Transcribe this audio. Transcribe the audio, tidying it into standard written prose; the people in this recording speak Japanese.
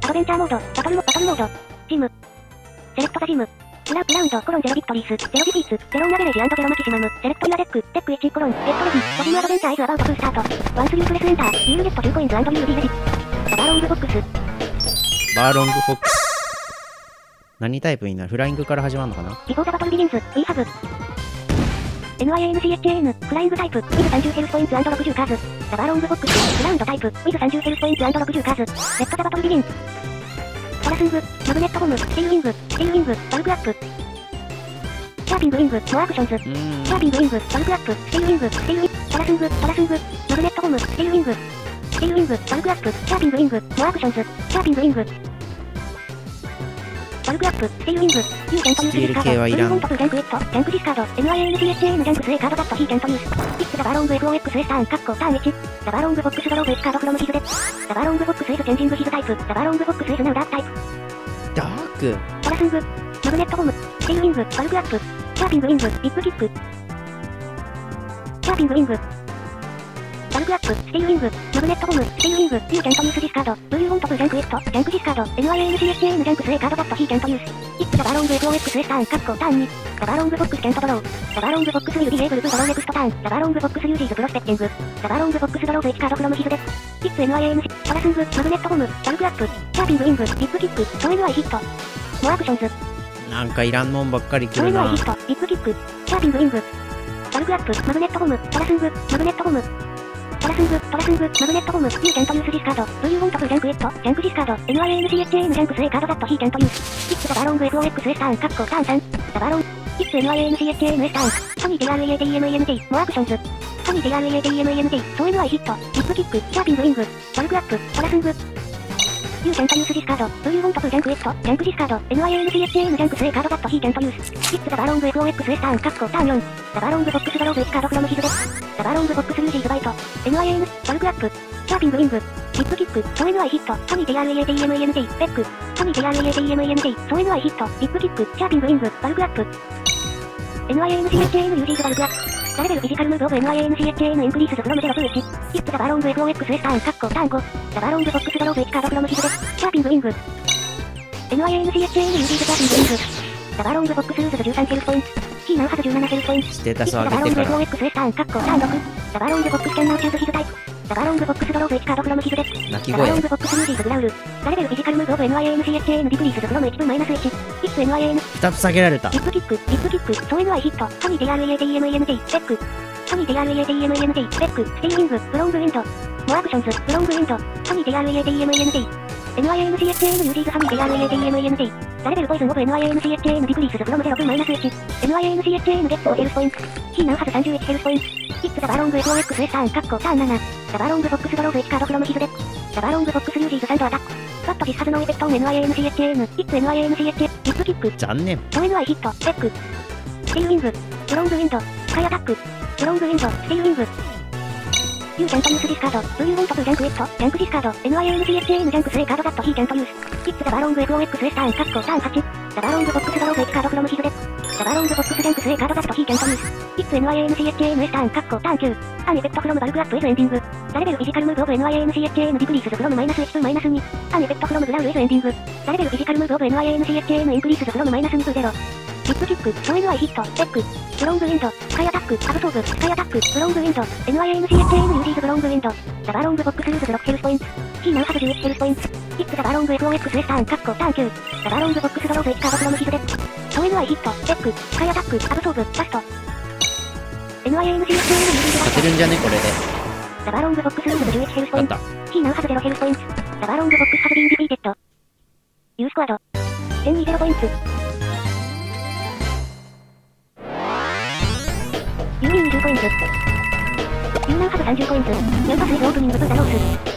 アドベンチャーモード、バトルモード、ジム。セレクトザジム。グラウンド、コロンゼロビクトリース、ゼロディフィーツ、ゼロオンアベレージ&ゼロマキシマム、セレクトユアデック1、コロン、ゲットレジ、ドジムアドベンチャーイズアバウト2スタート、ワンスリュープレスエンター、リールゲット10コインズ&リールビーレジ。バーロングフォックス。 バーロングフォックス。何タイプになる？フライングから始まるのかな？ ビフォーザバトルビギンズ、We have NIANCHAN、フライングタイプ、with 30ヘルスポインツ&60カーズ。ザバーロングフォックス、グラウンドタイプ、with 30ヘルスポインツ&60カーズ。レッドザバトルビギン。パラスング、マグネットボム、スティールウィング、バルクアップ。シャーピングウィング、モアクションズ。シャーピングウィング、バルクアップ、スティールウィング、パラスング、マグネットボム、スティールウィング、バルクアップ、シャーピングウィング、モアクションズ、シャーピングウィング。バルクアップ、スティールウィング、ユーキャントユースディスカード、ブルーフォントプジャンクエット、ジャンクディスカード、NIANCHAN ジャンクス A カードダットヒーキャントユース。イッツザバーロング FOX ターン、カッコターン1。ザバーロングフォックスドローブ1カードフロムヒズデ。ザバーロングフォックス S チェンジングヒズタイプ、ザバーロングフォックス S ナウダークタイプ。 ダーク。 パラスング、マグネットボム、スティールウィング、バルクアップ、シャーピングウィング、ビッグキック。シャーピングウィング。バルクアップ、スティールウィング、マグネットボム、スティールウィング、ユーキャントユースディスカード、ブルーフォントプジャンクエット、ジャンクディスカード、NIANCHAN ジャンクス A カードダットヒーキャントユース。イッツザバーロング FOX ターン、カッコターン2。ザバーロングフォックスキャントドロー。ザバーロングフォックスウィルビーエーブルブドローネクストターン。ザバーロングフォックスユージーズプロスペクティング。ザバーロングフォックスドローブ1カードフロムヒズデ。イッツ NIANC、パラスング、マグネットボム、バルクアップ、シャーピングウィング、ビッグキック、ト NI ヒット。モアクションズ。 なんかいらんもんばっかり来トる NI な。 ヒット、ビッグキック、シャーピングウィング。バルクアップ、マグネットボム、パラスング、マグネットボム。パラスング、マグネットボム、ユーキャントユースディスカード、ブルーフォントプジャンクエット、ジャンクディスカード、NIANCHAN ジャンクス A カードダットヒーキャントユース。イッツザバーロング FOX ターン、カッコターン3。ザバーロン、イッツ NIANCHAN S ターン、ソニー JREADEMANT、モアクションズ。ソニー JREADEMANT、ソ NI ヒット、ビッグキック、シャーピングウィング、バルクアップ、パラスング。ユーキャントユースディスカード、ブルーフォントプジャンクエット、ジャンクディスカード、NIANCHAN ジャンクス A カードダットヒーキャントユース。イッツザバーロング FOX ターン、カッコターン4。ザバーロングフォックスドローブ1カードフロムヒズデ。ザバーロングフォックスユージーズバイト。NIAN、バルクアップ、シャーピングウィング、ビッグキック、ソ NI ヒット、ソニー JREADEMANT、ペック、ソニー JREADEMANT、ソ NI ヒット、ビッグキック、シャーピングウィング、バルクアップ。NIANCHAN ユージーズバルクアップ。ラレベルフィジカルムーブオブ NIANCHAN インクリースズフロム0と1。イッツザバーロング FOX ターン、カッコターン5。ザバーロングフォックスドローブ1カードフロムヒズデ。シャーピングウィング。NIANCHAN ユージーズシャーピングウィング。ザバーロングフォックスルーズズ13ヘルスポイント。キーナンハズ17ヘルスポイント。 ステータスを上げてから。 ザバーロング FOX ターン、カッコターン6。ザバーロングフォックスキャンナーチューズヒズタイプ。ザバーロングフォックスドローブ1カードフロムヒズデ。 泣き声ザバーロングフォックスユージーズグラウル。ラレベルフィジカルムーブオブ NIANCHAN ディクリースズフロム1分マイナス1。イッツ NIAN。 2つ下げられた。 ビッグキック、ソ NI ヒット、ソニー JREADEMANT、ペック。ソニー JREADEMANT、ペック、スティールウィング、ブロングウィンド。モアクションズ、ブロングウィンド。ソニー JREADEMANT。NIANCHAN ユージーズソニー JREADEMANT。ラレベルポイズンオブ NIANCHAN ディクリースズフロム0分マイナス1。NIANCHAN ゲット5ヘルスポイント。キーナンハズ31ヘルスポイント。イッツザバーロング FOX ターン、カッコターン7。ザバーロングフォックスドローブ1カードフロムヒズデ。ザバーロングフォックスユージーズサンドアタック。バットディスハズノーエフェクトオン NIANCHAN。イッツ NIANCHAN。ビッグキック。 残念。 ソ NI ヒット、ペック。スティールウィング、ブロングウィンド。スカイアタック。ブロングウィンド、スティールウィング。ユーキャントユースディスカード、ブルーフォントプジャンクエット、ジャンクディスカード、NIANCHAN ジャンクス A カードダットヒーキャントユース。イッツザバーロング FOX ターン、カッコターン8。ザバーロングフォックスドローブ1カードフロムヒズデ。ザバーロングフォックスジャンクス A カードダットヒーキャントユース。イッツ NIANCHAN S ターン、カッコターン9。アンエフェクトフロムバルクアップ S エンディング。ラレベルフィジカルムーブオブ NIANCHAN ディクリースズフロムマイナス1分マイナス2。アンエフェクトフロムグラウル S エンディング。ラレベルフィジカルムーブオブ NIANCHAN インクリースズフロムマイナス2分0。ビッグキック、ソ NI ヒット、ペック。ブロングウィンド、スカイアタック、アブソーブ、スカイアタック、ブロングウィンド、NIANCHAN ユージーズブロングウィンド。ザバーロングフォックスルーズズ6ヘルスポイント。キーナンハズ11ヘルスポイント。イッツザバーロング FOX ターン、カッコターン9。ザバーロングフォックスドローブ1カードフロムヒズデ。ソ NI ヒット、ペック、スカイアタック、アブソーブ、ラスト。NIANCHAN ユージーズ勝てるんじゃねこれで。 ザバーロングフォックスルーズ11ヘルスポイント。 勝っキーナンハズ0ヘルスポイント。ザバーロングフォックスハズビーンディフィーテッド。ユースクワード。1020ポイント。ユーミン20ポイント。ユーナンハズ30ポイント。ヤンパスイズオープニングとザロース。